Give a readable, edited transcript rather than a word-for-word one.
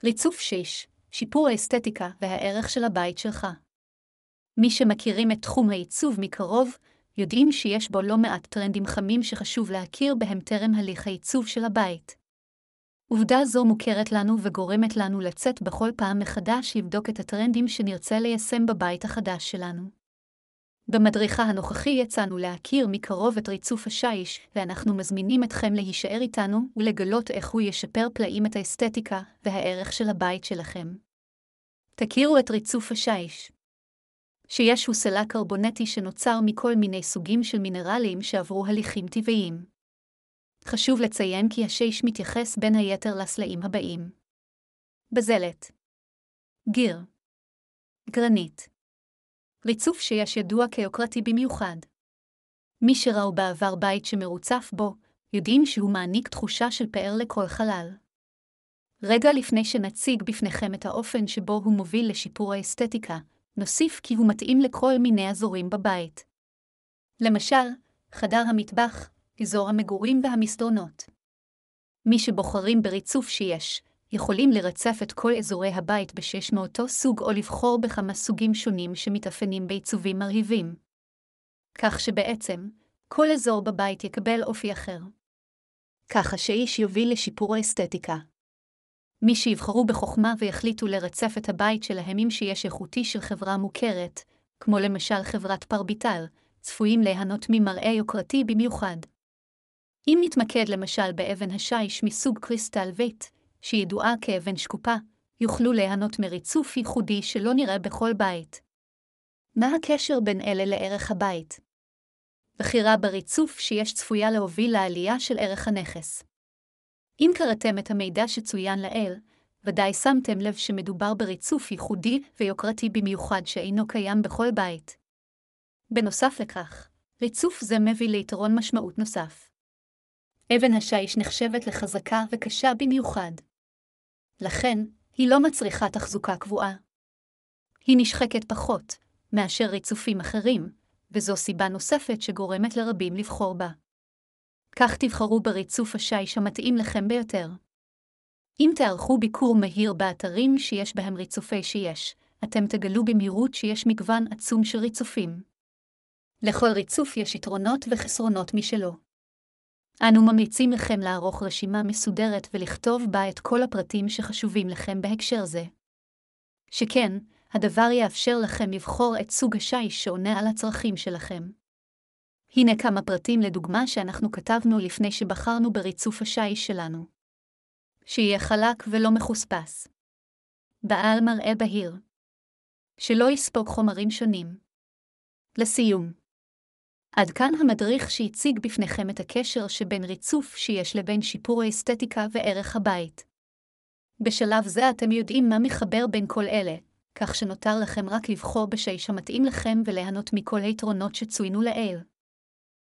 ריצוף 6. שיפור האסתטיקה והערך של הבית שלך. מי שמכירים את תחום העיצוב מקרוב, יודעים שיש בו לא מעט טרנדים חמים שחשוב להכיר בהם טרם הליך העיצוב של הבית. עובדה זו מוכרת לנו וגורמת לנו לצאת בכל פעם מחדש לבדוק את הטרנדים שנרצה ליישם בבית החדש שלנו. במדריכה הנוכחי יצאנו להכיר מקרוב את ריצוף השיש, ואנחנו מזמינים אתכם להישאר איתנו ולגלות איך הוא ישפר פלאים את האסתטיקה והערך של הבית שלכם. תכירו את ריצוף השיש. שיש הוא סלע קרבונטי שנוצר מכל מיני סוגים של מינרלים שעברו הליכים טבעיים. חשוב לציין כי השיש מתייחס בין היתר לסלעים הבאים: בזלת, גיר, גרנית. ריצוף שיש ידוע כיוקרתי במיוחד. מי שראו בעבר בית שמרוצף בו, יודעים שהוא מעניק תחושה של פאר לכל חלל. רגע לפני שנציג בפניכם את האופן שבו הוא מוביל לשיפור האסתטיקה, נוסיף כי הוא מתאים לכל מיני אזורים בבית. למשל, חדר המטבח, אזור המגורים והמסדרונות. מי שבוחרים בריצוף שיש, יכולים לרצף את כל אזורי הבית בשש מאותו סוג או לבחור בכמה סוגים שונים שמתאפיינים בעיצובים מרהיבים. כך שבעצם, כל אזור בבית יקבל אופי אחר. ככה שאיש יוביל לשיפור האסתטיקה. מי שיבחרו בחוכמה ויחליטו לרצף את הבית שלהם עם שיש איכותי של חברה מוכרת, כמו למשל חברת פרביטל, צפויים ליהנות ממראה יוקרתי במיוחד. אם נתמקד למשל באבן השיש מסוג קריסטל וייט, שידועה כאבן שקופה, יוכלו ליהנות מריצוף ייחודי שלא נראה בכל בית. מה הקשר בין אלה לערך הבית? בחירה בריצוף שיש צפויה להוביל לעלייה של ערך הנכס. אם קראתם את המידע שצוין לעיל, ודאי שמתם לב שמדובר בריצוף ייחודי ויוקרתי במיוחד שאינו קיים בכל בית. בנוסף לכך, ריצוף זה מביא ליתרון משמעות נוסף. אבן השיש נחשבת לחזקה וקשה במיוחד. לכן, היא לא מצריכה תחזוקה קבועה. היא נשחקת פחות מאשר ריצופים אחרים, וזו סיבה נוספת שגורמת לרבים לבחור בה. כך תבחרו בריצוף השיש המתאים לכם ביותר. אם תערכו ביקור מהיר באתרים שיש בהם ריצופי שיש, אתם תגלו במהירות שיש מגוון עצום של ריצופים. לכל ריצוף יש יתרונות וחסרונות משלו. אנו ממליצים לכם לערוך רשימה מסודרת ולכתוב בה את כל הפרטים שחשובים לכם בהקשר זה. שכן, הדבר יאפשר לכם לבחור את סוג השיש שעונה על הצרכים שלכם. הנה כמה פרטים לדוגמה שאנחנו כתבנו לפני שבחרנו בריצוף השיש שלנו. שיהיה חלק ולא מחוספס. בעל מראה בהיר. שלא יספוג חומרים שונים. לסיום. עד כאן המדריך שהציג בפניכם את הקשר שבין ריצוף שיש לבין שיפור האסתטיקה וערך הבית. בשלב זה אתם יודעים מה מחבר בין כל אלה, כך שנותר לכם רק לבחור בשיש המתאים לכם וליהנות מכל היתרונות שצוינו לעיל.